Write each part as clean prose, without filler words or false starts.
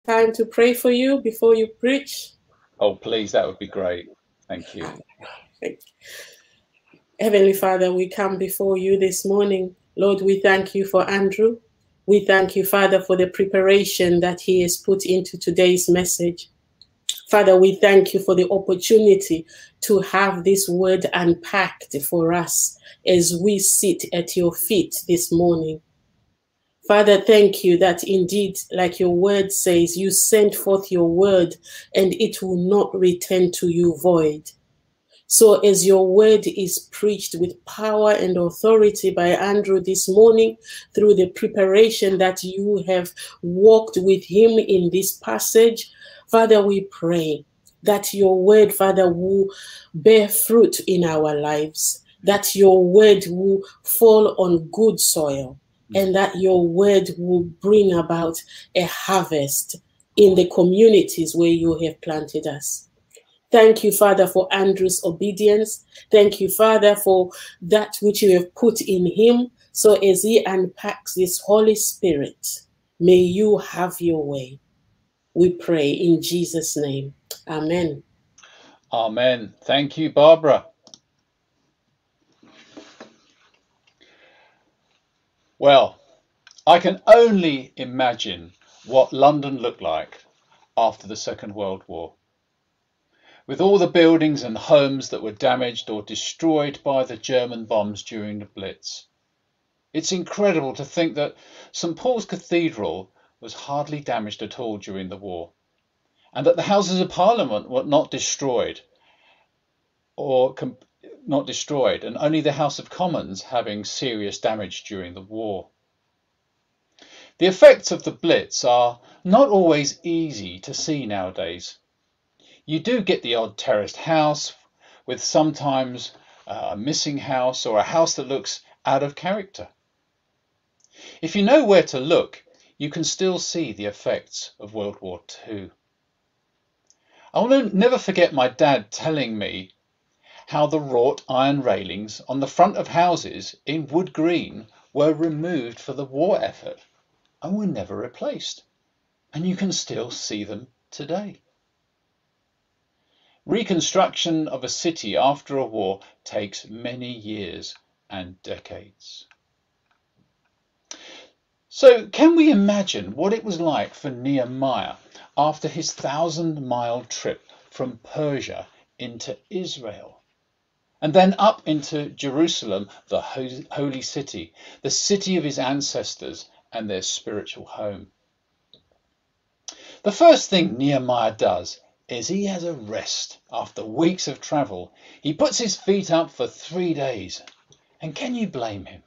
time to pray for you before you preach? Oh, please, that would be great. Thank you. Heavenly Father, we come before you this morning. Lord, we thank you for Andrew. We thank you, Father, for the preparation that he has put into today's message. Father, we thank you for the opportunity to have this word unpacked for us as we sit at your feet this morning. Father, thank you that indeed, like your word says, you sent forth your word and it will not return to you void. So, as your word is preached with power and authority by Andrew this morning, through the preparation that you have walked with him in this passage, Father, we pray that your word, Father, will bear fruit in our lives, that your word will fall on good soil, and that your word will bring about a harvest in the communities where you have planted us. Thank you, Father, for Andrew's obedience. Thank you, Father, for that which you have put in him. So as he unpacks this Holy Spirit, may you have your way. We pray in Jesus' name. Amen. Amen. Thank you, Barbara. Well, I can only imagine what London looked like after the Second World War, with all the buildings and homes that were damaged or destroyed by the German bombs during the Blitz. It's incredible to think that St Paul's Cathedral was hardly damaged at all during the war, and that the Houses of Parliament were not destroyed, and only the House of Commons having serious damage during the war. The effects of the Blitz are not always easy to see nowadays. You do get the odd terraced house with sometimes a missing house or a house that looks out of character. If you know where to look, you can still see the effects of World War II. I will never forget my dad telling me how the wrought iron railings on the front of houses in Wood Green were removed for the war effort and were never replaced, and you can still see them today. Reconstruction of a city after a war takes many years and decades. So can we imagine what it was like for Nehemiah after his 1,000-mile trip from Persia into Israel, and then up into Jerusalem, the holy city, the city of his ancestors and their spiritual home? The first thing Nehemiah does is he has a rest after weeks of travel. He puts his feet up for 3 days. And can you blame him?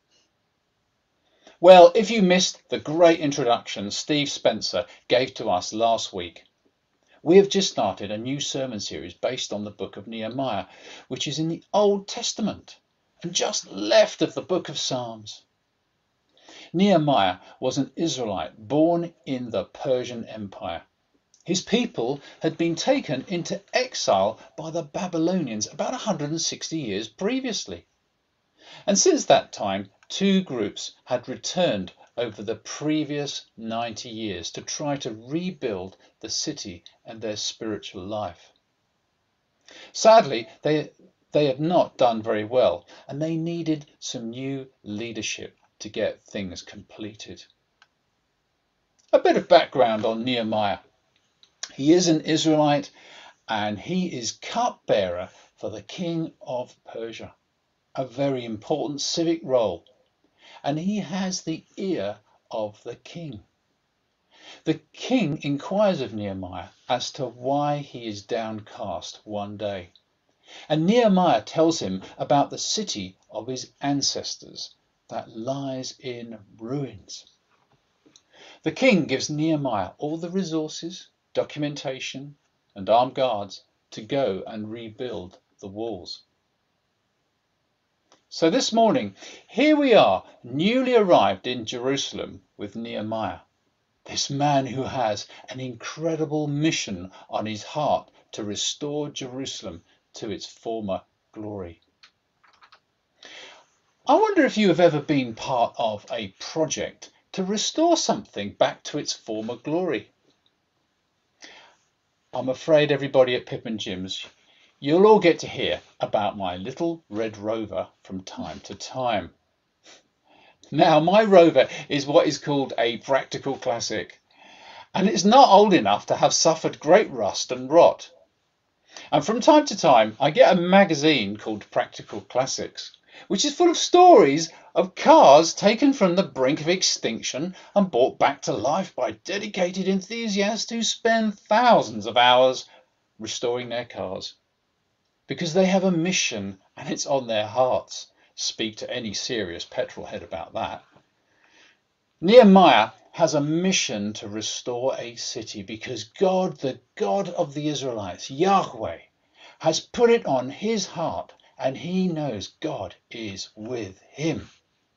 Well, if you missed the great introduction Steve Spencer gave to us last week, we have just started a new sermon series based on the book of Nehemiah, which is in the Old Testament and just left of the book of Psalms. Nehemiah was an Israelite born in the Persian Empire. His people had been taken into exile by the Babylonians about 160 years previously. And since that time, two groups had returned over the previous 90 years to try to rebuild the city and their spiritual life. Sadly, they had not done very well, and they needed some new leadership to get things completed. A bit of background on Nehemiah. He is an Israelite, and he is cupbearer for the king of Persia, a very important civic role, and he has the ear of the king. The king inquires of Nehemiah as to why he is downcast one day, and Nehemiah tells him about the city of his ancestors that lies in ruins. The king gives Nehemiah all the resources, documentation, and armed guards to go and rebuild the walls. So this morning, here we are, newly arrived in Jerusalem with Nehemiah, this man who has an incredible mission on his heart to restore Jerusalem to its former glory. I wonder if you have ever been part of a project to restore something back to its former glory. I'm afraid everybody at Pip and Jim's, you'll all get to hear about my little red rover from time to time. Now, my rover is what is called a practical classic, and it's not old enough to have suffered great rust and rot. And from time to time, I get a magazine called Practical Classics, which is full of stories of cars taken from the brink of extinction and brought back to life by dedicated enthusiasts who spend thousands of hours restoring their cars. Because they have a mission and it's on their hearts. Speak to any serious petrol head about that. Nehemiah has a mission to restore a city because God, the God of the Israelites, Yahweh, has put it on his heart, and he knows God is with him.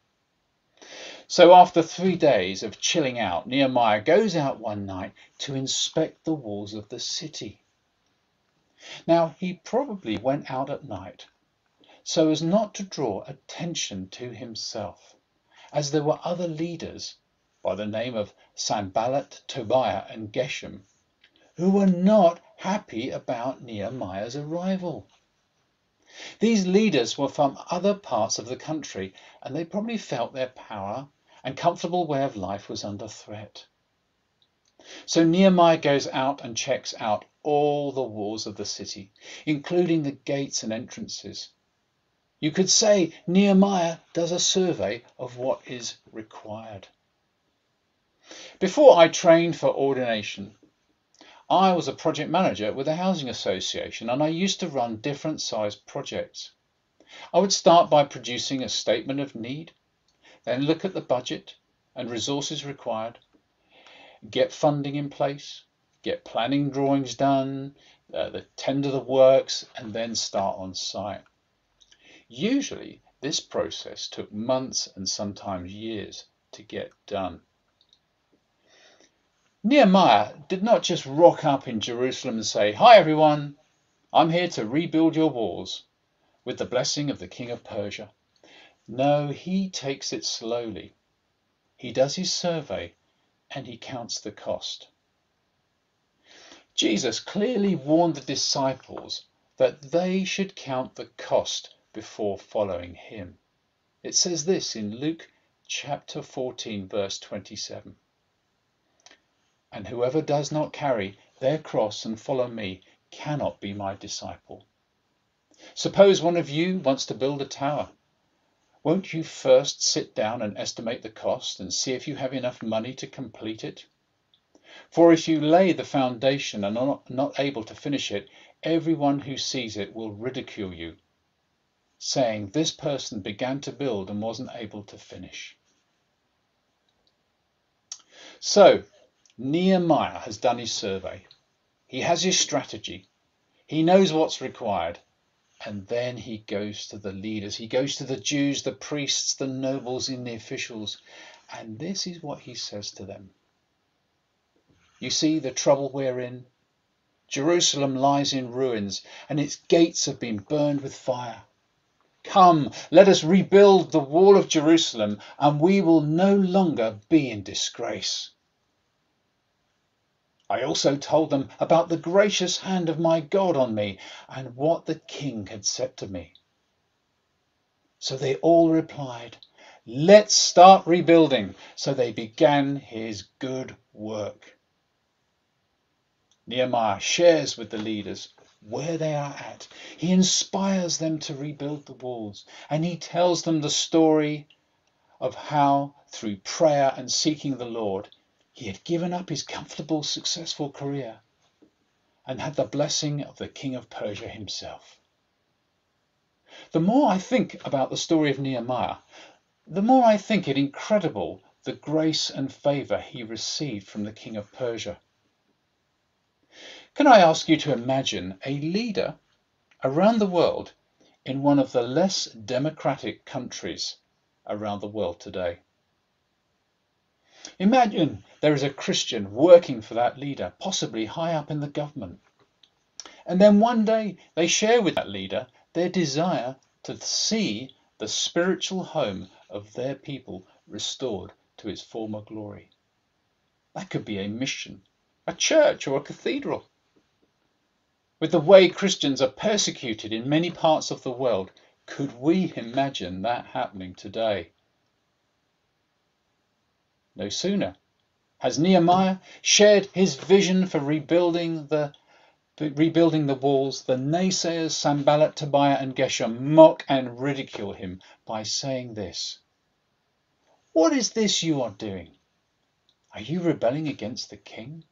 So after 3 days of chilling out, Nehemiah goes out one night to inspect the walls of the city. Now, he probably went out at night so as not to draw attention to himself, as there were other leaders by the name of Sanballat, Tobiah and Geshem who were not happy about Nehemiah's arrival. These leaders were from other parts of the country, and they probably felt their power and comfortable way of life was under threat. So Nehemiah goes out and checks out all the walls of the city, including the gates and entrances. You could say Nehemiah does a survey of what is required. Before I trained for ordination, I was a project manager with a housing association, and I used to run different sized projects. I would start by producing a statement of need, then look at the budget and resources required, get funding in place, get planning drawings done, tender the works, and then start on site. Usually this process took months and sometimes years to get done. Nehemiah did not just rock up in Jerusalem and say, "Hi everyone, I'm here to rebuild your walls with the blessing of the king of Persia." No, he takes it slowly. He does his survey and he counts the cost. Jesus clearly warned the disciples that they should count the cost before following him. It says this in Luke chapter 14 verse 27. "And whoever does not carry their cross and follow me cannot be my disciple." Suppose one of you wants to build a tower. Won't you first sit down and estimate the cost and see if you have enough money to complete it? For if you lay the foundation and are not able to finish it, everyone who sees it will ridicule you, saying, "This person began to build and wasn't able to finish." So, Nehemiah has done his survey. He has his strategy. He knows what's required. And then he goes to the leaders. He goes to the Jews, the priests, the nobles, and the officials. And this is what he says to them. "You see the trouble we're in? Jerusalem lies in ruins, and its gates have been burned with fire. Come, let us rebuild the wall of Jerusalem, and we will no longer be in disgrace." I also told them about the gracious hand of my God on me and what the king had said to me. So they all replied, "Let's start rebuilding." So they began his good work. Nehemiah shares with the leaders where they are at. He inspires them to rebuild the walls, and he tells them the story of how, through prayer and seeking the Lord, he had given up his comfortable, successful career and had the blessing of the king of Persia himself. The more I think about the story of Nehemiah, the more I think it incredible the grace and favour he received from the king of Persia. Can I ask you to imagine a leader around the world in one of the less democratic countries around the world today? Imagine there is a Christian working for that leader, possibly high up in the government. And then one day they share with that leader their desire to see the spiritual home of their people restored to its former glory. That could be a mission, a church or a cathedral. With the way Christians are persecuted in many parts of the world, could we imagine that happening today? No sooner has Nehemiah shared his vision for rebuilding the walls, the naysayers Sanballat, Tobiah and Geshem mock and ridicule him by saying this: "What is this you are doing? Are you rebelling against the king?"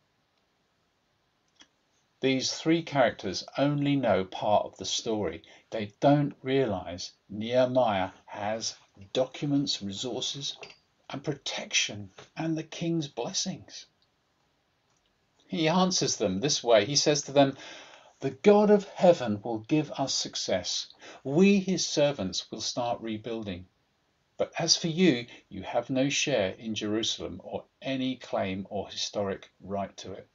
These three characters only know part of the story. They don't realize Nehemiah has documents, resources, and protection, and the king's blessings. He answers them this way. He says to them, "The God of heaven will give us success. We, his servants, will start rebuilding. But as for you, you have no share in Jerusalem or any claim or historic right to it."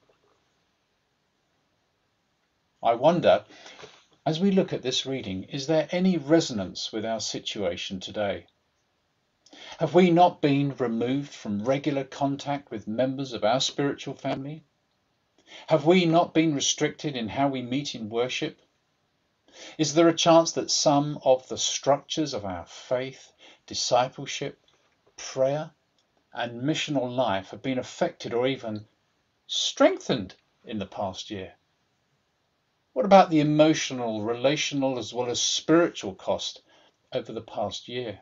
I wonder, as we look at this reading, is there any resonance with our situation today? Have we not been removed from regular contact with members of our spiritual family? Have we not been restricted in how we meet in worship? Is there a chance that some of the structures of our faith, discipleship, prayer, and missional life have been affected or even strengthened in the past year? What about the emotional, relational, as well as spiritual cost over the past year?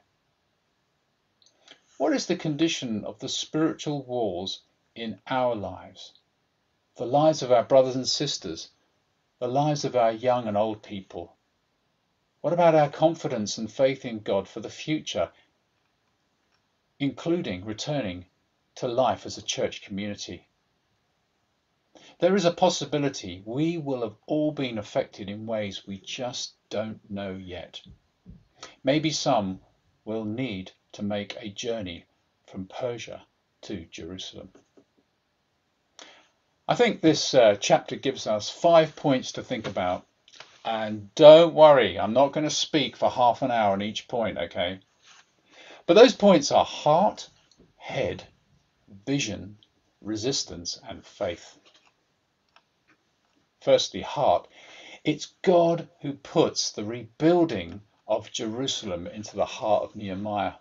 What is the condition of the spiritual walls in our lives, the lives of our brothers and sisters, the lives of our young and old people? What about our confidence and faith in God for the future, including returning to life as a church community? There is a possibility we will have all been affected in ways we just don't know yet. Maybe some will need to make a journey from Persia to Jerusalem. I think this chapter gives us 5 points to think about. And don't worry, I'm not going to speak for half an hour on each point, okay? But those points are heart, head, vision, resistance, and faith. Firstly, heart. It's God who puts the rebuilding of Jerusalem into the heart of Nehemiah.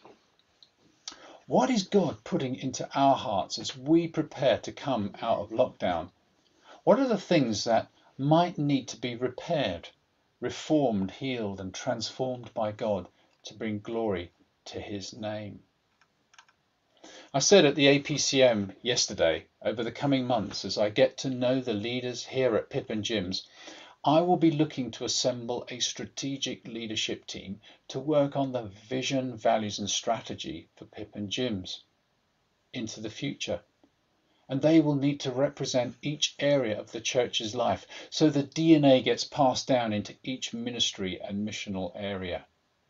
What is God putting into our hearts as we prepare to come out of lockdown? What are the things that might need to be repaired, reformed, healed, and transformed by God to bring glory to his name? I said at the APCM yesterday, over the coming months, as I get to know the leaders here at Pip and Jim's, I will be looking to assemble a strategic leadership team to work on the vision, values and strategy for Pip and Jim's into the future. And they will need to represent each area of the church's life, so the DNA gets passed down into each ministry and missional area.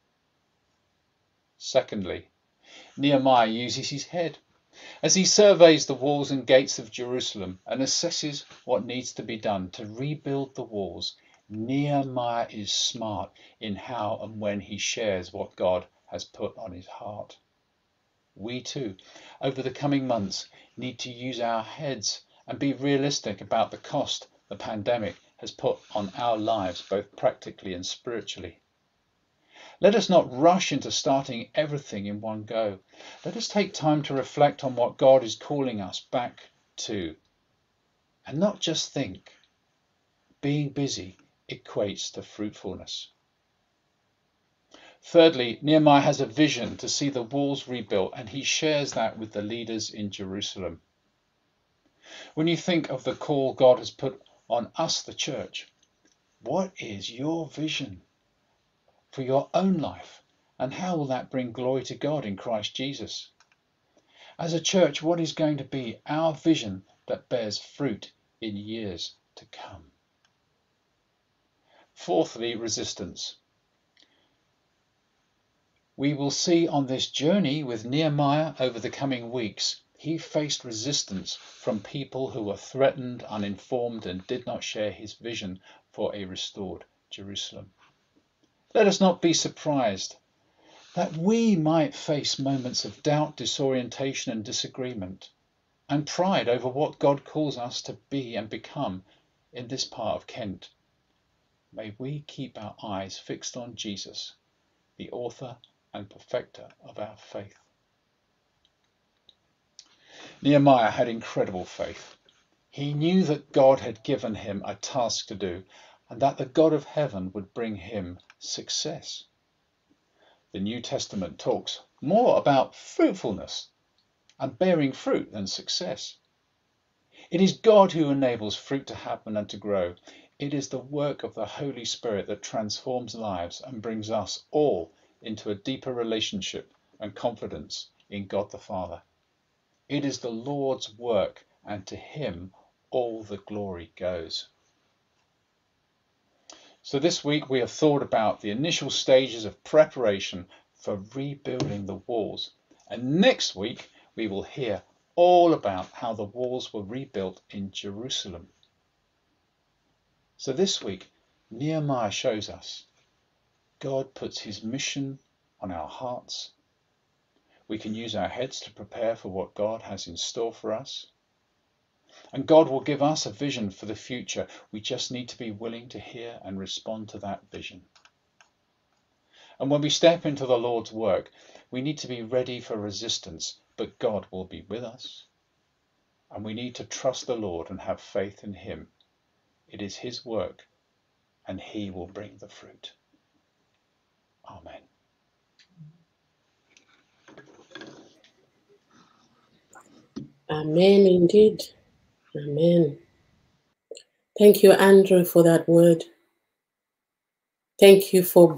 Secondly, Nehemiah uses his head as he surveys the walls and gates of Jerusalem and assesses what needs to be done to rebuild the walls. Nehemiah is smart in how and when he shares what God has put on his heart. We too, over the coming months, need to use our heads and be realistic about the cost the pandemic has put on our lives, both practically and spiritually. Let us not rush into starting everything in one go. Let us take time to reflect on what God is calling us back to, and not just think. Being busy equates to fruitfulness. Thirdly, Nehemiah has a vision to see the walls rebuilt, and he shares that with the leaders in Jerusalem. When you think of the call God has put on us, the church, what is your vision for your own life, and how will that bring glory to God in Christ Jesus? As a church, what is going to be our vision that bears fruit in years to come? Fourthly, resistance. We will see on this journey with Nehemiah over the coming weeks, he faced resistance from people who were threatened, uninformed, and did not share his vision for a restored Jerusalem. Let us not be surprised that we might face moments of doubt, disorientation and disagreement, and pride over what God calls us to be and become in this part of Kent, may we keep our eyes fixed on Jesus, the author and perfecter of our faith. Nehemiah had incredible faith. He knew that God had given him a task to do, and that the God of heaven would bring him success. The New Testament talks more about fruitfulness and bearing fruit than success. It is God who enables fruit to happen and to grow. It is the work of the Holy Spirit that transforms lives and brings us all into a deeper relationship and confidence in God the Father. It is the Lord's work, and to him all the glory goes. So this week we have thought about the initial stages of preparation for rebuilding the walls. And next week we will hear all about how the walls were rebuilt in Jerusalem. So this week, Nehemiah shows us God puts his mission on our hearts. We can use our heads to prepare for what God has in store for us. And God will give us a vision for the future. We just need to be willing to hear and respond to that vision. And when we step into the Lord's work, we need to be ready for resistance, but God will be with us. And we need to trust the Lord and have faith in him. It is his work, and he will bring the fruit. Amen. Amen indeed. Amen. Thank you, Andrew, for that word. Thank you for